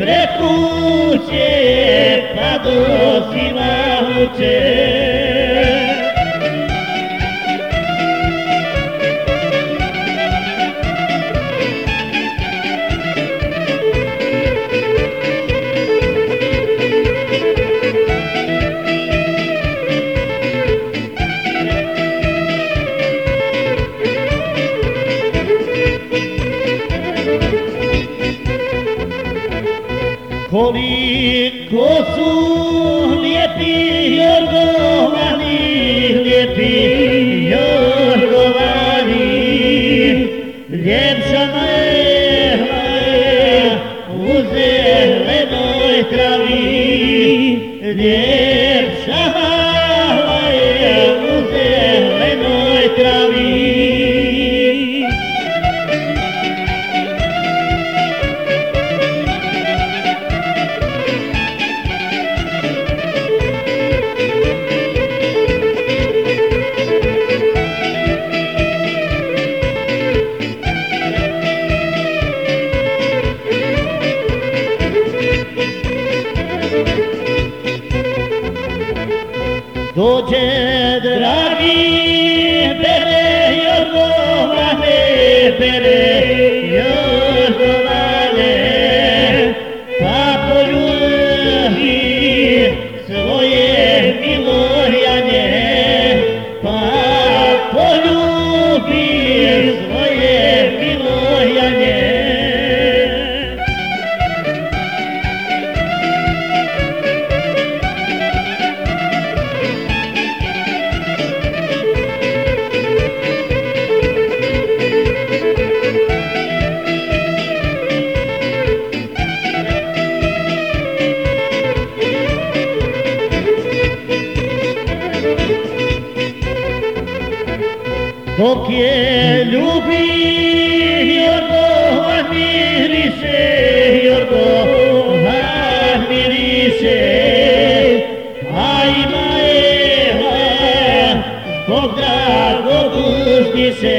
ispred kuće pa do Silahuće. Koliko su lijepi jorgovani, lijepi jorgovani, ljepšama je u zelenoj travi, ljepšama je u zelenoj travi. Dođe dragi bere jorgovane, bere jorgovane, pa poljubi svoje Milojane, pa poljubi svoje Milojane. Dok je ljubi jorgovan miriše, jorgovan miriše, a ima Eva zbog dragog uzdiše,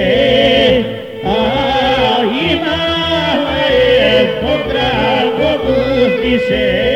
a ima Eva zbog dragog uzdiše.